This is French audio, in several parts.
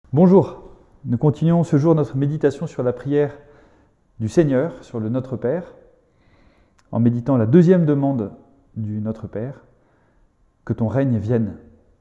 Bonjour, nous continuons ce jour notre méditation sur la prière du Seigneur, sur le Notre Père, en méditant la deuxième demande du Notre Père, que ton règne vienne.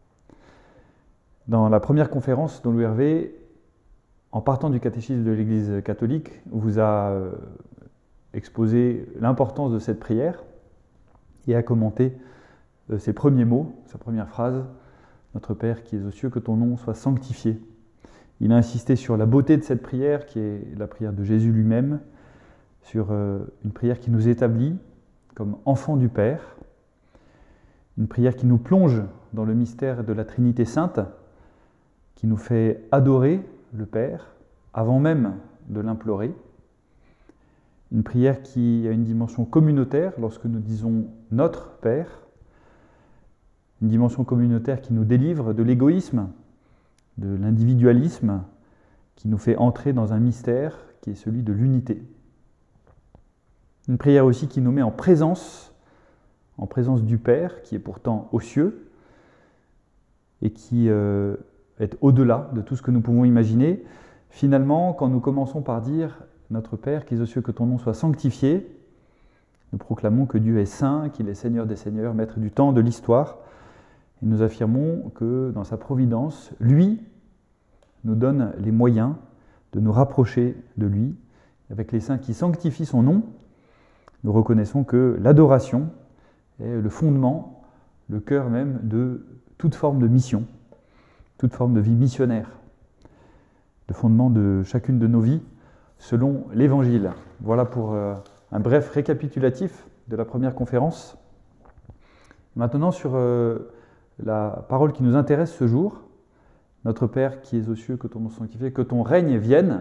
Dans la première conférence, Don Louis Hervé, en partant du catéchisme de l'Église catholique, vous a exposé l'importance de cette prière et a commenté ses premiers mots, sa première phrase, « Notre Père qui es aux cieux, que ton nom soit sanctifié ». Il a insisté sur la beauté de cette prière, qui est la prière de Jésus lui-même, sur une prière qui nous établit comme enfants du Père, une prière qui nous plonge dans le mystère de la Trinité Sainte, qui nous fait adorer le Père avant même de l'implorer, une prière qui a une dimension communautaire lorsque nous disons « Notre Père », une dimension communautaire qui nous délivre de l'égoïsme, de l'individualisme, qui nous fait entrer dans un mystère qui est celui de l'unité. Une prière aussi qui nous met en présence du Père, qui est pourtant aux cieux, et qui est au-delà de tout ce que nous pouvons imaginer. Finalement, quand nous commençons par dire « Notre Père, qui es aux cieux, que ton nom soit sanctifié », nous proclamons que Dieu est saint, qu'il est Seigneur des Seigneurs, Maître du temps, de l'histoire, et nous affirmons que dans sa providence, lui nous donne les moyens de nous rapprocher de lui. Avec les saints qui sanctifient son nom, nous reconnaissons que l'adoration est le fondement, le cœur même de toute forme de mission, toute forme de vie missionnaire, le fondement de chacune de nos vies selon l'Évangile. Voilà pour un bref récapitulatif de la première conférence. Maintenant sur la parole qui nous intéresse ce jour, Notre Père qui es aux cieux, que ton nom soit sanctifié, que ton règne vienne.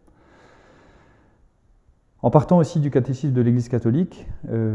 En partant aussi du catéchisme de l'Église catholique,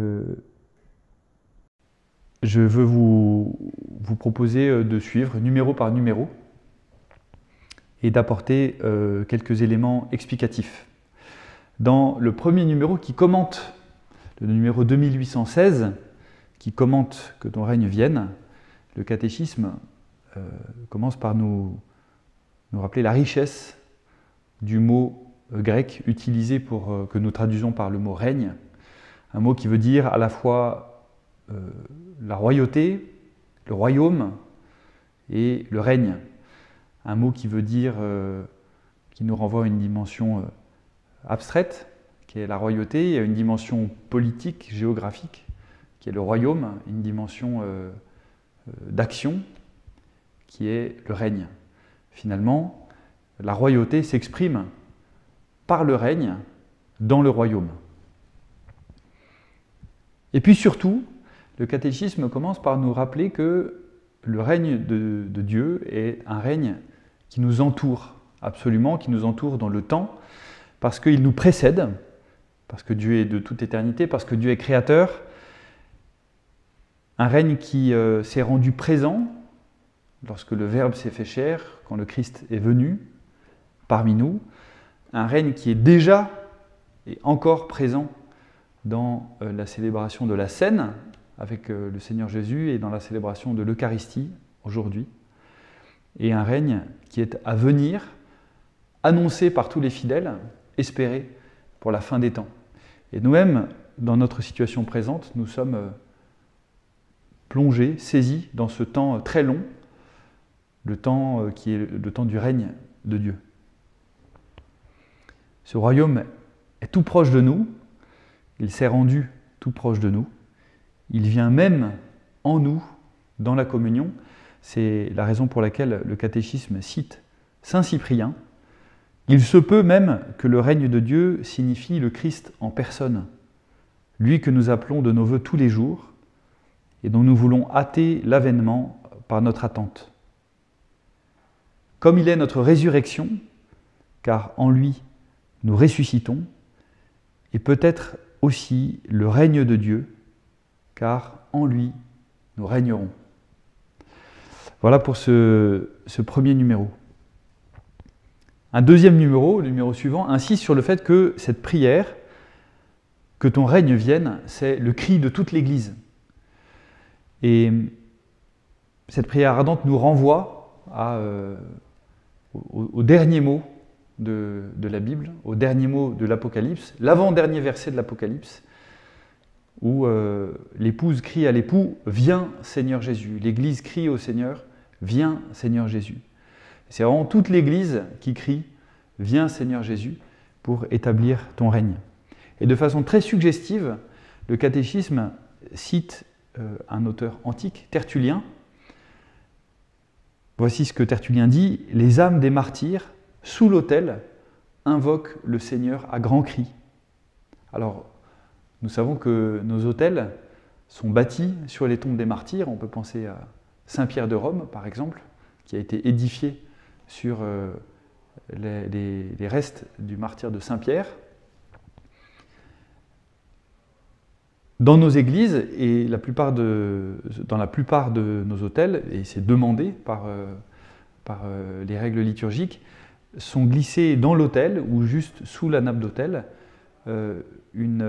je veux vous proposer de suivre numéro par numéro et d'apporter quelques éléments explicatifs. Dans le premier numéro qui commente, le numéro 2816, qui commente que ton règne vienne, le catéchisme commence par nous rappeler la richesse du mot grec utilisé que nous traduisons par le mot règne, un mot qui veut dire à la fois la royauté, le royaume et le règne, un mot qui veut dire, qui nous renvoie à une dimension abstraite, qui est la royauté, et à une dimension politique, géographique, qui est le royaume, une dimension d'action, qui est le règne. Finalement, la royauté s'exprime par le règne dans le royaume. Et puis surtout, le catéchisme commence par nous rappeler que le règne de Dieu est un règne qui nous entoure absolument, qui nous entoure dans le temps, parce qu'il nous précède, parce que Dieu est de toute éternité, parce que Dieu est créateur, un règne qui s'est rendu présent lorsque le Verbe s'est fait chair, quand le Christ est venu parmi nous, un règne qui est déjà et encore présent dans la célébration de la Cène avec le Seigneur Jésus et dans la célébration de l'Eucharistie aujourd'hui, et un règne qui est à venir, annoncé par tous les fidèles, espéré pour la fin des temps. Et nous-mêmes, dans notre situation présente, nous sommes plongés, saisis dans ce temps très long, le temps qui est le temps du règne de Dieu. Ce royaume est tout proche de nous, il s'est rendu tout proche de nous, il vient même en nous, dans la communion. C'est la raison pour laquelle le catéchisme cite Saint Cyprien. Il se peut même que le règne de Dieu signifie le Christ en personne, lui que nous appelons de nos vœux tous les jours et dont nous voulons hâter l'avènement par notre attente. Comme il est notre résurrection, car en lui nous ressuscitons, et peut-être aussi le règne de Dieu, car en lui nous régnerons. Voilà pour ce premier numéro. Un deuxième numéro, le numéro suivant, insiste sur le fait que cette prière, que ton règne vienne, c'est le cri de toute l'Église. Et cette prière ardente nous renvoie à au dernier mot de la Bible, au dernier mot de l'Apocalypse, l'avant-dernier verset de l'Apocalypse, où l'épouse crie à l'époux « Viens Seigneur Jésus ». L'Église crie au Seigneur « Viens Seigneur Jésus ». C'est vraiment toute l'Église qui crie « Viens Seigneur Jésus » pour établir ton règne. Et de façon très suggestive, le catéchisme cite un auteur antique, Tertullien. Voici ce que Tertullien dit: « Les âmes des martyrs, sous l'autel, invoquent le Seigneur à grands cris. » Alors, nous savons que nos autels sont bâtis sur les tombes des martyrs. On peut penser à Saint-Pierre de Rome, par exemple, qui a été édifié sur les restes du martyr de Saint-Pierre. Dans nos églises, et dans la plupart de nos autels, et c'est demandé par les règles liturgiques, sont glissés dans l'autel ou juste sous la nappe d'autel une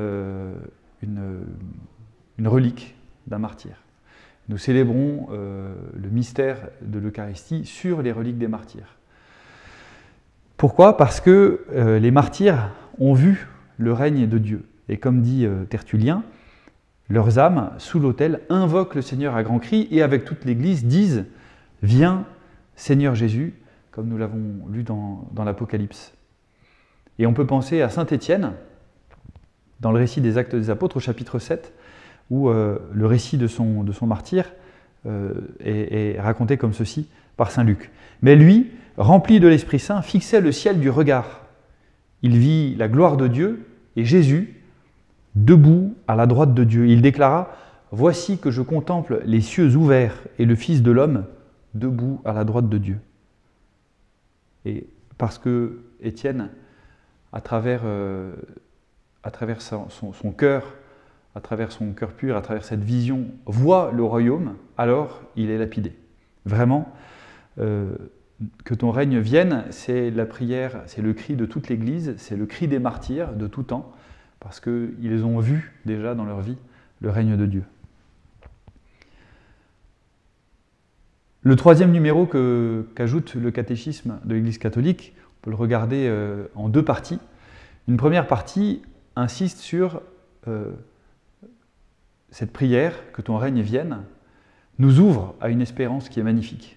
relique d'un martyr. Nous célébrons le mystère de l'Eucharistie sur les reliques des martyrs. Pourquoi? Parce que les martyrs ont vu le règne de Dieu. Et comme dit Tertullien, leurs âmes, sous l'autel, invoquent le Seigneur à grands cris et avec toute l'Église disent « Viens, Seigneur Jésus », comme nous l'avons lu dans l'Apocalypse. Et on peut penser à saint Étienne, dans le récit des Actes des Apôtres, au chapitre 7, où le récit de son martyre est raconté comme ceci par saint Luc. Mais lui, rempli de l'Esprit Saint, fixait le ciel du regard. Il vit la gloire de Dieu et Jésus, debout à la droite de Dieu. Il déclara « Voici que je contemple les cieux ouverts et le Fils de l'homme debout à la droite de Dieu. » Et parce que Étienne, à travers son cœur, à travers son cœur pur, à travers cette vision, voit le royaume, alors il est lapidé. Vraiment, que ton règne vienne, c'est la prière, c'est le cri de toute l'Église, c'est le cri des martyrs de tout temps, parce qu'ils ont vu déjà dans leur vie le règne de Dieu. Le troisième numéro qu'ajoute le catéchisme de l'Église catholique, on peut le regarder en deux parties. Une première partie insiste sur cette prière, que ton règne vienne, nous ouvre à une espérance qui est magnifique.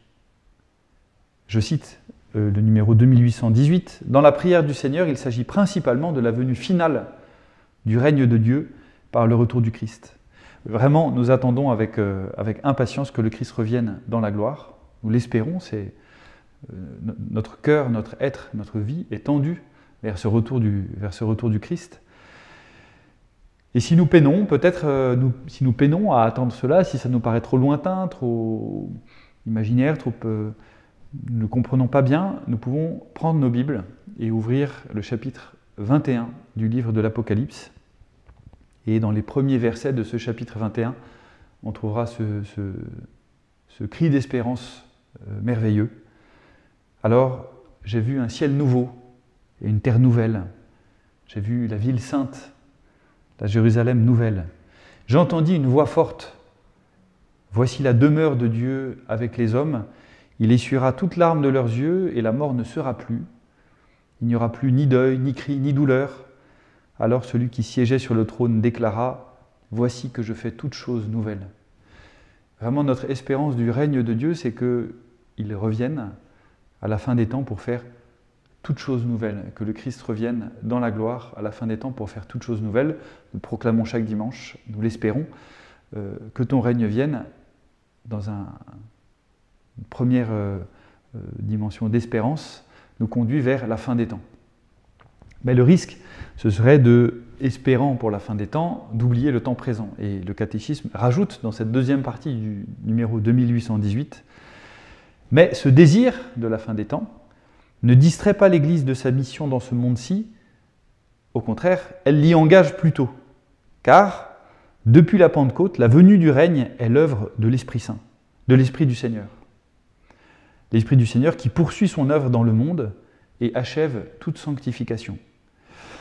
Je cite le numéro 2818. « Dans la prière du Seigneur, il s'agit principalement de la venue finale du règne de Dieu par le retour du Christ. » Vraiment, nous attendons avec impatience que le Christ revienne dans la gloire. Nous l'espérons, notre cœur, notre être, notre vie est tendue vers ce retour du Christ. Et si nous peinons, peut-être si nous peinons à attendre cela, si ça nous paraît trop lointain, trop imaginaire, nous ne comprenons pas bien, nous pouvons prendre nos Bibles et ouvrir le chapitre 21 du livre de l'Apocalypse. Et dans les premiers versets de ce chapitre 21, on trouvera ce cri d'espérance merveilleux. Alors, j'ai vu un ciel nouveau et une terre nouvelle. J'ai vu la ville sainte, la Jérusalem nouvelle. J'entendis une voix forte. Voici la demeure de Dieu avec les hommes. Il essuiera toute larme de leurs yeux et la mort ne sera plus. Il n'y aura plus ni deuil, ni cri, ni douleur. Alors celui qui siégeait sur le trône déclara « Voici que je fais toutes choses nouvelles. » Vraiment, notre espérance du règne de Dieu, c'est qu'il revienne à la fin des temps pour faire toutes choses nouvelles, que le Christ revienne dans la gloire à la fin des temps pour faire toutes choses nouvelles. Nous proclamons chaque dimanche, nous l'espérons, que ton règne vienne dans une première dimension d'espérance, nous conduit vers la fin des temps. Mais le risque, ce serait espérant pour la fin des temps, d'oublier le temps présent. Et le catéchisme rajoute dans cette deuxième partie du numéro 2818, « Mais ce désir de la fin des temps ne distrait pas l'Église de sa mission dans ce monde-ci, au contraire, elle l'y engage plutôt, car depuis la Pentecôte, la venue du règne est l'œuvre de l'Esprit Saint, de l'Esprit du Seigneur. L'Esprit du Seigneur qui poursuit son œuvre dans le monde et achève toute sanctification.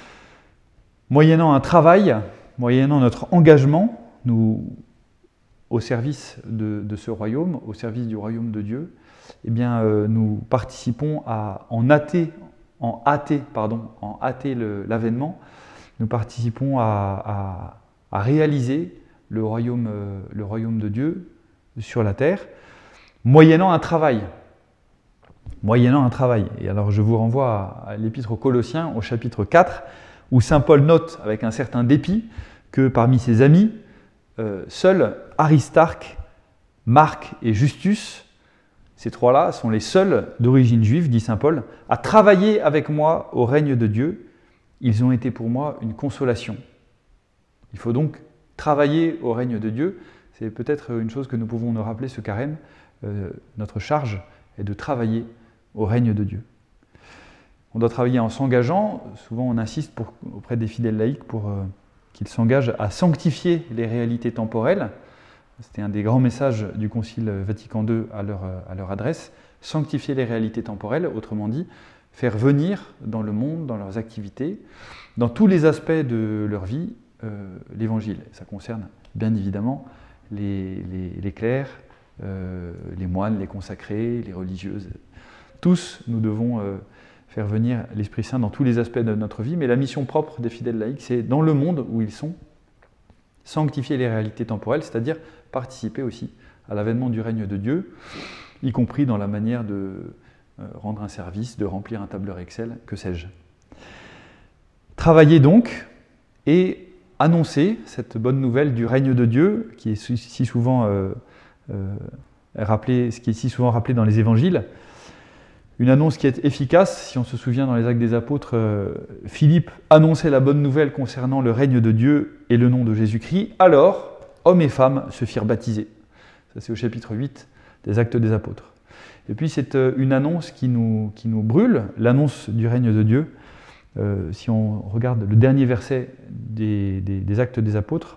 Moyennant un travail, moyennant notre engagement, nous au service de ce royaume, au service du royaume de Dieu, eh bien, nous participons en hâter l'avènement, nous participons à réaliser le royaume de Dieu sur la terre, moyennant un travail. Et alors je vous renvoie à l'épître aux Colossiens, au chapitre 4, où saint Paul note avec un certain dépit que parmi ses amis, seuls Aristarque, Marc et Justus, ces trois-là sont les seuls d'origine juive, dit saint Paul, à travailler avec moi au règne de Dieu. Ils ont été pour moi une consolation. Il faut donc travailler au règne de Dieu. C'est peut-être une chose que nous pouvons nous rappeler ce carême. Notre charge est de travailler au règne de Dieu. On doit travailler en s'engageant. Souvent, on insiste auprès des fidèles laïcs pour qu'ils s'engagent à sanctifier les réalités temporelles. C'était un des grands messages du Concile Vatican II à leur adresse. Sanctifier les réalités temporelles, autrement dit, faire venir dans le monde, dans leurs activités, dans tous les aspects de leur vie, l'Évangile. Ça concerne bien évidemment les clercs, les moines, les consacrés, les religieuses. Tous, nous devons faire venir l'Esprit Saint dans tous les aspects de notre vie, mais la mission propre des fidèles laïcs, c'est dans le monde où ils sont, sanctifier les réalités temporelles, c'est-à-dire participer aussi à l'avènement du règne de Dieu, y compris dans la manière de rendre un service, de remplir un tableur Excel, que sais-je. Travailler donc et annoncer cette bonne nouvelle du règne de Dieu, qui est si souvent rappelée dans les évangiles. Une annonce qui est efficace, si on se souvient dans les Actes des Apôtres, Philippe annonçait la bonne nouvelle concernant le règne de Dieu et le nom de Jésus-Christ, alors hommes et femmes se firent baptiser. Ça c'est au chapitre 8 des Actes des Apôtres. Et puis c'est une annonce qui nous brûle, l'annonce du règne de Dieu. Si on regarde le dernier verset des Actes des Apôtres,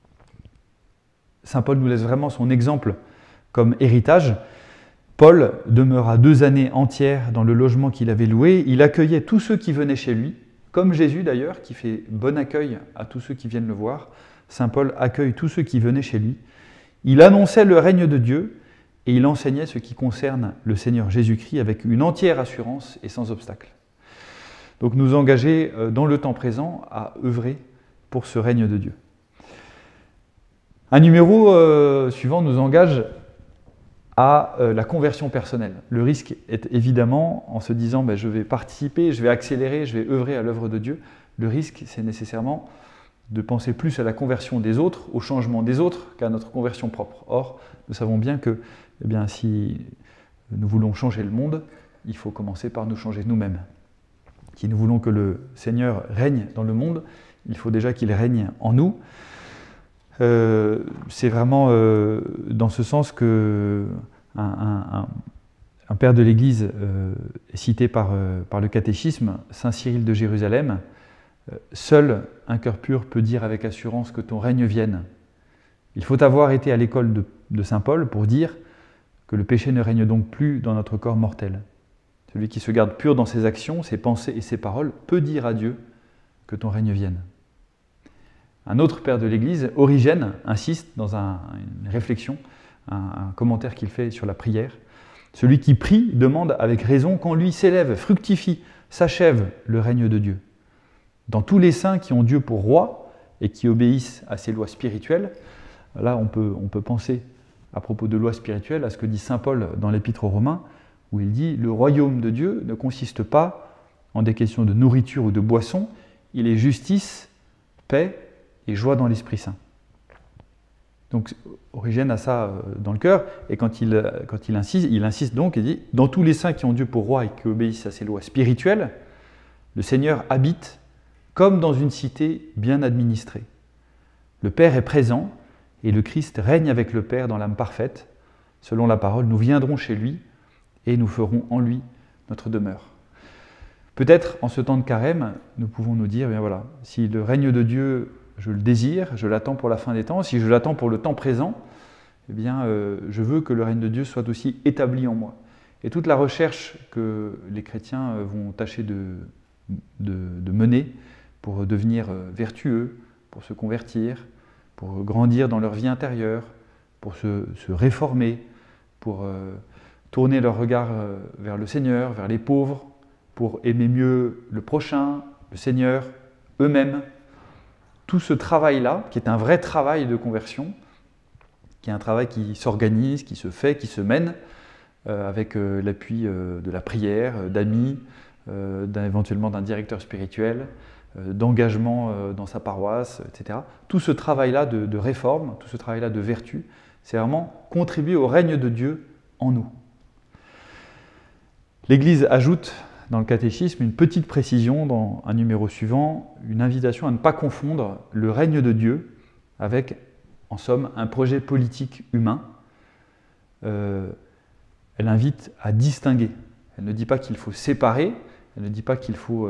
saint Paul nous laisse vraiment son exemple comme héritage. Paul demeura 2 années entières dans le logement qu'il avait loué. Il accueillait tous ceux qui venaient chez lui, comme Jésus d'ailleurs, qui fait bon accueil à tous ceux qui viennent le voir. Saint Paul accueille tous ceux qui venaient chez lui. Il annonçait le règne de Dieu et il enseignait ce qui concerne le Seigneur Jésus-Christ avec une entière assurance et sans obstacle. Donc nous engager dans le temps présent à œuvrer pour ce règne de Dieu. Un numéro suivant nous engage à la conversion personnelle. Le risque est évidemment, en se disant je vais participer, je vais accélérer, je vais œuvrer à l'œuvre de Dieu, le risque c'est nécessairement de penser plus à la conversion des autres, au changement des autres, qu'à notre conversion propre. Or, nous savons bien que si nous voulons changer le monde, il faut commencer par nous changer nous-mêmes. Si nous voulons que le Seigneur règne dans le monde, il faut déjà qu'il règne en nous. C'est vraiment dans ce sens que un père de l'Église est cité par le catéchisme, saint Cyril de Jérusalem. Seul un cœur pur peut dire avec assurance que ton règne vienne. Il faut avoir été à l'école de saint Paul pour dire que le péché ne règne donc plus dans notre corps mortel. Celui qui se garde pur dans ses actions, ses pensées et ses paroles peut dire à Dieu que ton règne vienne. Un autre père de l'Église, Origène, insiste dans une réflexion, un commentaire qu'il fait sur la prière. Celui qui prie demande avec raison qu'en lui s'élève, fructifie, s'achève le règne de Dieu. Dans tous les saints qui ont Dieu pour roi et qui obéissent à ses lois spirituelles, là on peut penser à propos de lois spirituelles à ce que dit saint Paul dans l'Épître aux Romains, où il dit « Le royaume de Dieu ne consiste pas en des questions de nourriture ou de boisson, il est justice, paix et joie dans l'Esprit Saint. » Donc Origène a ça dans le cœur, et quand il insiste donc, il dit « Dans tous les saints qui ont Dieu pour roi et qui obéissent à ses lois spirituelles, le Seigneur habite comme dans une cité bien administrée. Le Père est présent, et le Christ règne avec le Père dans l'âme parfaite. Selon la parole, nous viendrons chez lui, et nous ferons en lui notre demeure. » Peut-être, en ce temps de carême, nous pouvons nous dire, bien voilà, si le règne de Dieu, je le désire, je l'attends pour la fin des temps, si je l'attends pour le temps présent, eh bien, je veux que le règne de Dieu soit aussi établi en moi. Et toute la recherche que les chrétiens vont tâcher de mener pour devenir vertueux, pour se convertir, pour grandir dans leur vie intérieure, pour se réformer, pour tourner leur regard vers le Seigneur, vers les pauvres, pour aimer mieux le prochain, le Seigneur, eux-mêmes. Tout ce travail-là, qui est un vrai travail de conversion, qui est un travail qui s'organise, qui se fait, qui se mène, avec l'appui de la prière, d'amis, éventuellement d'un directeur spirituel, d'engagement dans sa paroisse, etc. Tout ce travail-là de réforme, tout ce travail-là de vertu, c'est vraiment contribuer au règne de Dieu en nous. L'Église ajoute dans le catéchisme une petite précision dans un numéro suivant, une invitation à ne pas confondre le règne de Dieu avec, en somme, un projet politique humain. Elle invite à distinguer. Elle ne dit pas qu'il faut séparer, elle ne dit pas qu'il faut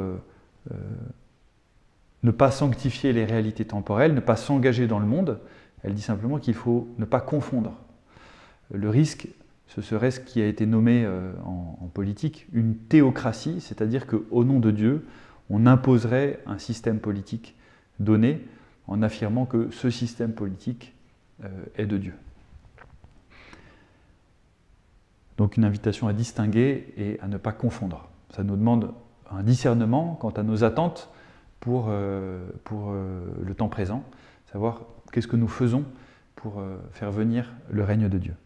ne pas sanctifier les réalités temporelles, ne pas s'engager dans le monde. Elle dit simplement qu'il faut ne pas confondre. Le risque, ce serait ce qui a été nommé en politique une théocratie, c'est-à-dire qu'au nom de Dieu, on imposerait un système politique donné en affirmant que ce système politique est de Dieu. Donc une invitation à distinguer et à ne pas confondre. Ça nous demande un discernement quant à nos attentes pour le temps présent, savoir qu'est-ce que nous faisons pour faire venir le règne de Dieu.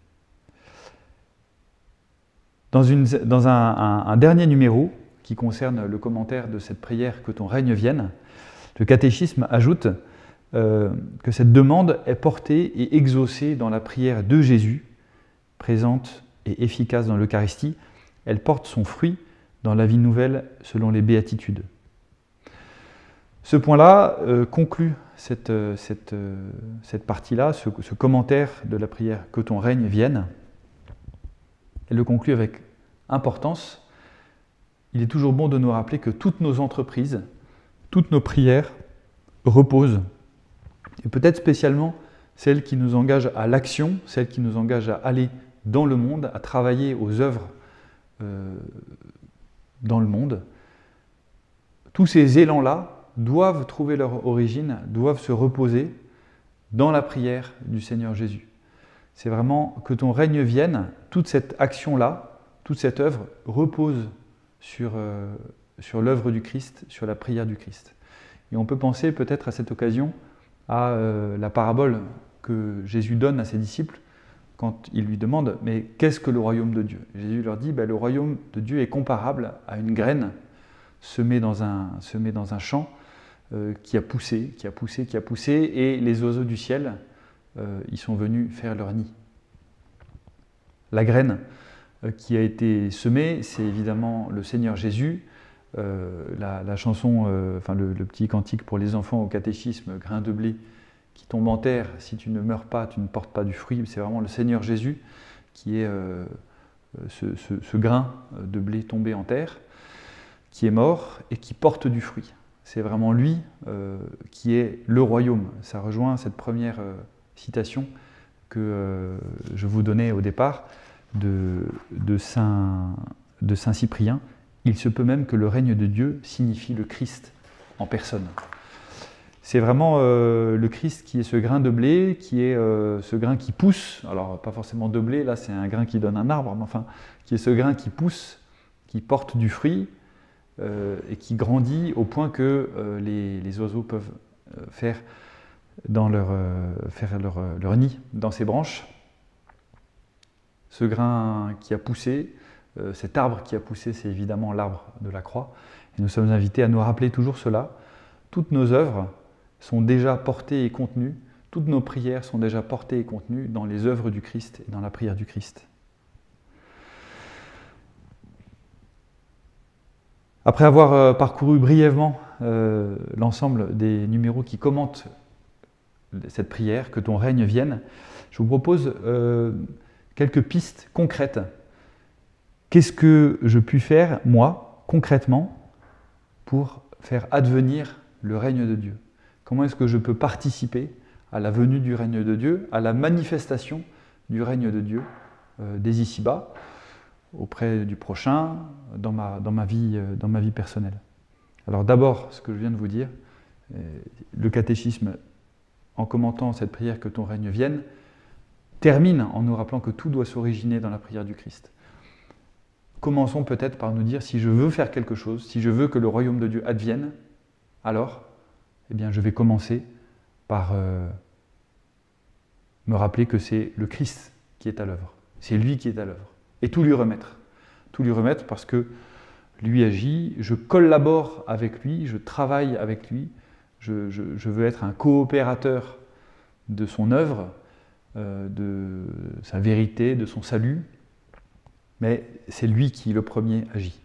Dans un dernier numéro qui concerne le commentaire de cette prière « Que ton règne vienne », le catéchisme ajoute que cette demande est portée et exaucée dans la prière de Jésus, présente et efficace dans l'Eucharistie. Elle porte son fruit dans la vie nouvelle selon les béatitudes. Ce point-là conclut cette partie-là, ce commentaire de la prière « Que ton règne vienne ». Elle le conclut avec importance. Il est toujours bon de nous rappeler que toutes nos entreprises, toutes nos prières reposent, et peut-être spécialement celles qui nous engagent à l'action, celles qui nous engagent à aller dans le monde, à travailler aux œuvres dans le monde. Tous ces élans-là doivent trouver leur origine, doivent se reposer dans la prière du Seigneur Jésus. C'est vraiment que ton règne vienne, toute cette action-là, toute cette œuvre repose sur l'œuvre du Christ, sur la prière du Christ. Et on peut penser peut-être à cette occasion à la parabole que Jésus donne à ses disciples quand il lui demande « Mais qu'est-ce que le royaume de Dieu ?» Jésus leur dit « Le royaume de Dieu est comparable à une graine semée dans un champ qui a poussé, et les oiseaux du ciel ils sont venus faire leur nid. » La graine qui a été semée, c'est évidemment le Seigneur Jésus. La chanson, le petit cantique pour les enfants au catéchisme, grain de blé qui tombe en terre, si tu ne meurs pas, tu ne portes pas du fruit. C'est vraiment le Seigneur Jésus qui est ce grain de blé tombé en terre, qui est mort et qui porte du fruit. C'est vraiment lui qui est le royaume. Ça rejoint cette première citation que je vous donnais au départ de Saint Cyprien. Il se peut même que le règne de Dieu signifie le Christ en personne. C'est vraiment le Christ qui est ce grain de blé, qui est ce grain qui pousse, alors pas forcément de blé, là c'est un grain qui donne un arbre, mais enfin, qui est ce grain qui pousse, qui porte du fruit et qui grandit au point que les oiseaux peuvent faire leur nid dans ses branches. Ce grain qui a poussé, cet arbre qui a poussé, c'est évidemment l'arbre de la croix. Et nous sommes invités à nous rappeler toujours cela. Toutes nos œuvres sont déjà portées et contenues, toutes nos prières sont déjà portées et contenues dans les œuvres du Christ et dans la prière du Christ. Après avoir parcouru brièvement l'ensemble des numéros qui commentent cette prière, que ton règne vienne, je vous propose quelques pistes concrètes. Qu'est-ce que je puis faire, moi, concrètement, pour faire advenir le règne de Dieu ? Comment est-ce que je peux participer à la venue du règne de Dieu, à la manifestation du règne de Dieu dès ici-bas, auprès du prochain, dans ma vie personnelle. Alors d'abord, ce que je viens de vous dire, le catéchisme, en commentant cette prière que ton règne vienne, termine en nous rappelant que tout doit s'originer dans la prière du Christ. Commençons peut-être par nous dire, si je veux faire quelque chose, si je veux que le royaume de Dieu advienne, alors, eh bien, je vais commencer par me rappeler que c'est le Christ qui est à l'œuvre. C'est lui qui est à l'œuvre. Et tout lui remettre. Tout lui remettre parce que lui agit, je collabore avec lui, je travaille avec lui, je veux être un coopérateur de son œuvre, de sa vérité, de son salut, mais c'est lui qui, le premier, agit.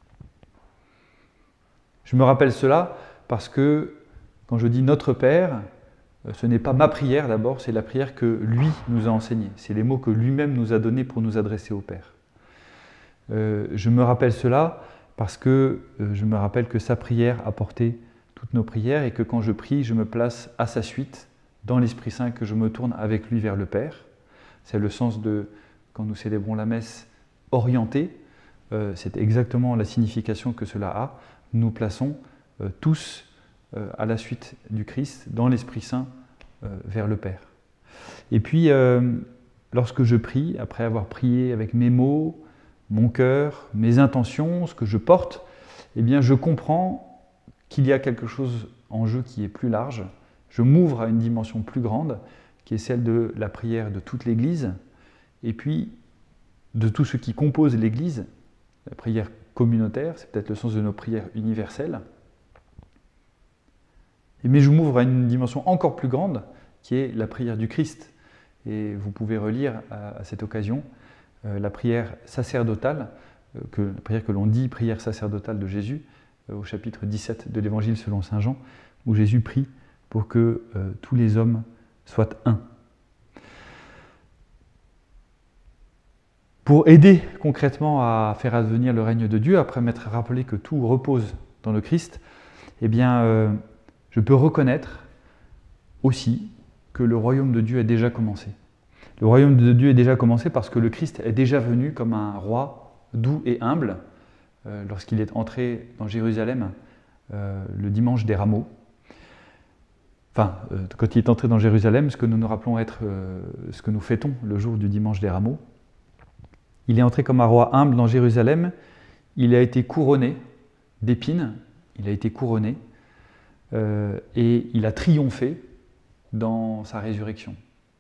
Je me rappelle cela parce que, quand je dis notre Père, ce n'est pas ma prière d'abord, c'est la prière que lui nous a enseignée. C'est les mots que lui-même nous a donnés pour nous adresser au Père. Je me rappelle cela parce que je me rappelle que sa prière a porté toutes nos prières et que quand je prie, je me place à sa suite, dans l'Esprit Saint, que je me tourne avec lui vers le Père. C'est le sens de, quand nous célébrons la messe, orientée. C'est exactement la signification que cela a. Nous plaçons tous à la suite du Christ, dans l'Esprit Saint, vers le Père. Et puis, lorsque je prie, après avoir prié avec mes mots, mon cœur, mes intentions, ce que je porte, eh bien, je comprends qu'il y a quelque chose en jeu qui est plus large. Je m'ouvre à une dimension plus grande, qui est celle de la prière de toute l'Église, et puis de tout ce qui compose l'Église, la prière communautaire, c'est peut-être le sens de nos prières universelles. Mais je m'ouvre à une dimension encore plus grande, qui est la prière du Christ. Et vous pouvez relire à cette occasion la prière sacerdotale, la prière que l'on dit prière sacerdotale de Jésus, au chapitre 17 de l'Évangile selon saint Jean, où Jésus prie pour que tous les hommes soient un. Pour aider concrètement à faire advenir le règne de Dieu, après m'être rappelé que tout repose dans le Christ, eh bien, je peux reconnaître aussi que le royaume de Dieu a déjà commencé. Le royaume de Dieu est déjà commencé parce que le Christ est déjà venu comme un roi doux et humble lorsqu'il est entré dans Jérusalem le dimanche des Rameaux. Enfin, quand il est entré dans Jérusalem, ce que nous nous rappelons être ce que nous fêtons le jour du dimanche des Rameaux. Il est entré comme un roi humble dans Jérusalem. Il a été couronné d'épines. Il a été couronné et il a triomphé dans sa résurrection.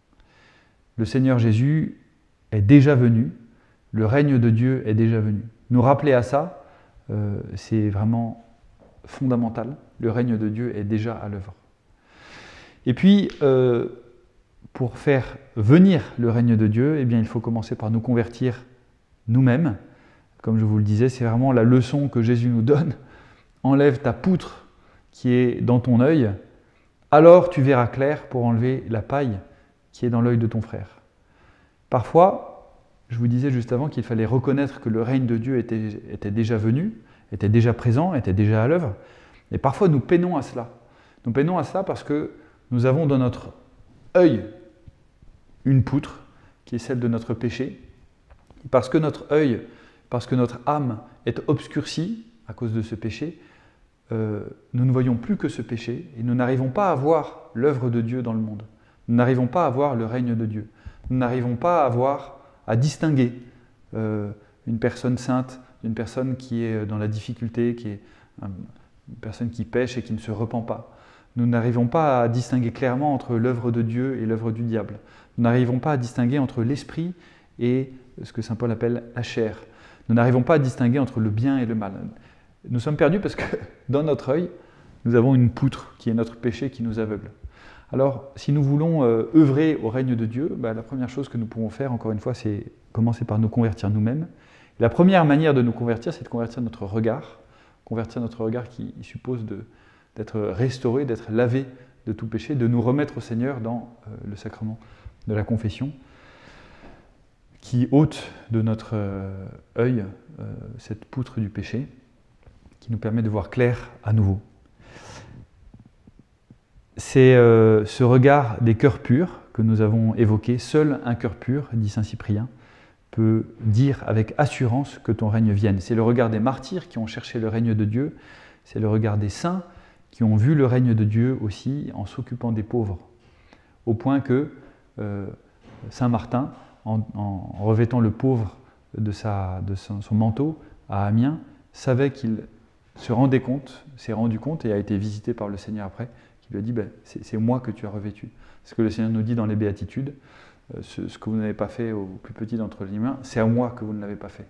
Le Seigneur Jésus est déjà venu, le règne de Dieu est déjà venu. Nous rappeler à ça, c'est vraiment fondamental. Le règne de Dieu est déjà à l'œuvre. Et puis, pour faire venir le règne de Dieu, eh bien, il faut commencer par nous convertir nous-mêmes. Comme je vous le disais, c'est vraiment la leçon que Jésus nous donne. Enlève ta poutre qui est dans ton œil, alors tu verras clair pour enlever la paille qui est dans l'œil de ton frère. Parfois, je vous disais juste avant qu'il fallait reconnaître que le règne de Dieu était déjà venu, était déjà présent, était déjà à l'œuvre. Et parfois, nous peinons à cela. Nous peinons à cela parce que nous avons dans notre œil une poutre qui est celle de notre péché. Et parce que notre œil, parce que notre âme est obscurcie à cause de ce péché, nous ne voyons plus que ce péché et nous n'arrivons pas à voir l'œuvre de Dieu dans le monde. Nous n'arrivons pas à voir le règne de Dieu. Nous n'arrivons pas à distinguer une personne sainte d'une personne qui est dans la difficulté, qui est une personne qui pêche et qui ne se repent pas. Nous n'arrivons pas à distinguer clairement entre l'œuvre de Dieu et l'œuvre du diable. Nous n'arrivons pas à distinguer entre l'esprit et ce que saint Paul appelle la chair. Nous n'arrivons pas à distinguer entre le bien et le mal. Nous sommes perdus parce que dans notre œil, nous avons une poutre qui est notre péché qui nous aveugle. Alors, si nous voulons œuvrer au règne de Dieu, la première chose que nous pouvons faire, encore une fois, c'est commencer par nous convertir nous-mêmes. La première manière de nous convertir, c'est de convertir notre regard. Convertir notre regard qui suppose d'être restauré, d'être lavé de tout péché, de nous remettre au Seigneur dans le sacrement de la confession, qui ôte de notre œil cette poutre du péché, qui nous permet de voir clair à nouveau. C'est ce regard des cœurs purs que nous avons évoqué. Seul un cœur pur, dit saint Cyprien, peut dire avec assurance que ton règne vienne. C'est le regard des martyrs qui ont cherché le règne de Dieu. C'est le regard des saints qui ont vu le règne de Dieu aussi en s'occupant des pauvres. Au point que Saint Martin, en revêtant le pauvre de son manteau à Amiens, savait qu'il se rendait compte, s'est rendu compte et a été visité par le Seigneur après, qui lui a dit c'est moi que tu as revêtu. C'est ce que le Seigneur nous dit dans les Béatitudes, ce que vous n'avez pas fait au plus petit d'entre les humains, c'est à moi que vous ne l'avez pas fait.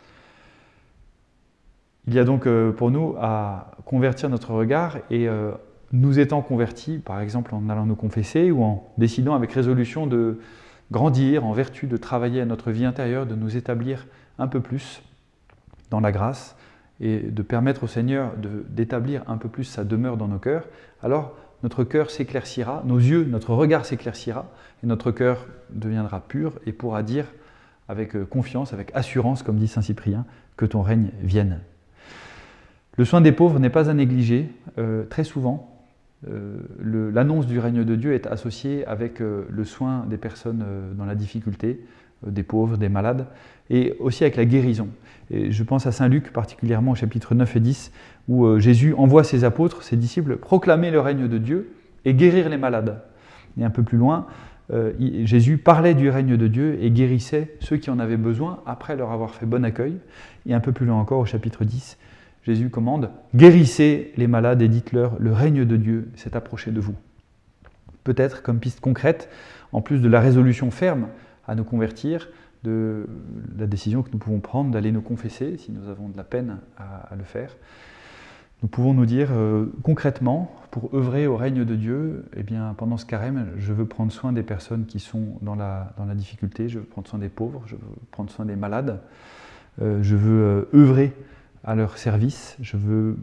Il y a donc pour nous à convertir notre regard et nous étant convertis, par exemple en allant nous confesser ou en décidant avec résolution de grandir en vertu, de travailler à notre vie intérieure, de nous établir un peu plus dans la grâce et de permettre au Seigneur d'établir un peu plus sa demeure dans nos cœurs, alors notre cœur s'éclaircira, nos yeux, notre regard s'éclaircira et notre cœur deviendra pur et pourra dire avec confiance, avec assurance, comme dit Saint Cyprien, que ton règne vienne. Le soin des pauvres n'est pas à négliger. Très souvent, l'annonce du règne de Dieu est associée avec le soin des personnes dans la difficulté, des pauvres, des malades, et aussi avec la guérison. Et je pense à Saint Luc particulièrement au chapitre 9 et 10, où Jésus envoie ses apôtres, ses disciples, proclamer le règne de Dieu et guérir les malades. Et un peu plus loin, Jésus parlait du règne de Dieu et guérissait ceux qui en avaient besoin après leur avoir fait bon accueil. Et un peu plus loin encore, au chapitre 10, Jésus commande « Guérissez les malades et dites-leur, le règne de Dieu s'est approché de vous ». Peut-être comme piste concrète, en plus de la résolution ferme à nous convertir, de la décision que nous pouvons prendre d'aller nous confesser si nous avons de la peine à le faire, nous pouvons nous dire concrètement, pour œuvrer au règne de Dieu, eh bien, pendant ce carême, je veux prendre soin des personnes qui sont dans la difficulté, je veux prendre soin des pauvres, je veux prendre soin des malades, je veux œuvrer à leur service, je veux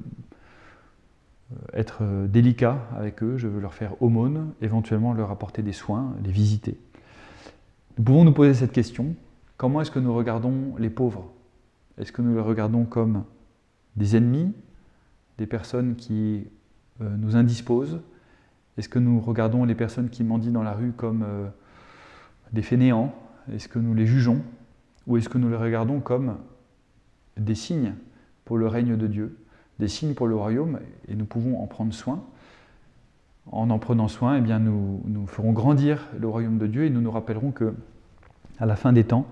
être délicat avec eux, je veux leur faire aumône, éventuellement leur apporter des soins, les visiter. Nous pouvons nous poser cette question, comment est-ce que nous regardons les pauvres? Est-ce que nous les regardons comme des ennemis, des personnes qui nous indisposent? Est-ce que nous regardons les personnes qui mendient dans la rue comme des fainéants? Est-ce que nous les jugeons? Ou est-ce que nous les regardons comme des signes pour le règne de Dieu, des signes pour le royaume, et nous pouvons en prendre soin. En prenant soin, eh bien, nous ferons grandir le royaume de Dieu et nous nous rappellerons que, à la fin des temps,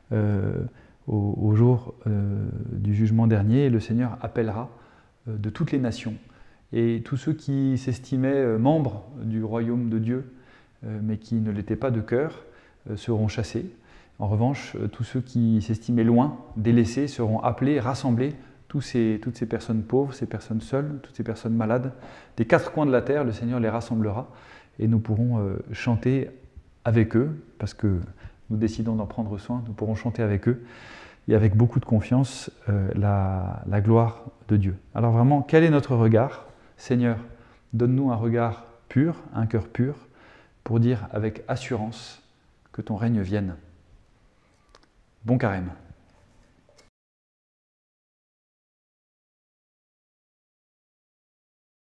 au jour du jugement dernier, le Seigneur appellera de toutes les nations. Et tous ceux qui s'estimaient membres du royaume de Dieu, mais qui ne l'étaient pas de cœur, seront chassés. En revanche, tous ceux qui s'estimaient loin, délaissés, seront appelés, rassemblés. Toutes ces personnes pauvres, ces personnes seules, toutes ces personnes malades, des quatre coins de la terre, le Seigneur les rassemblera et nous pourrons chanter avec eux, parce que nous décidons d'en prendre soin, nous pourrons chanter avec eux et avec beaucoup de confiance la gloire de Dieu. Alors vraiment, quel est notre regard? Seigneur, donne-nous un regard pur, un cœur pur, pour dire avec assurance que ton règne vienne. Bon carême.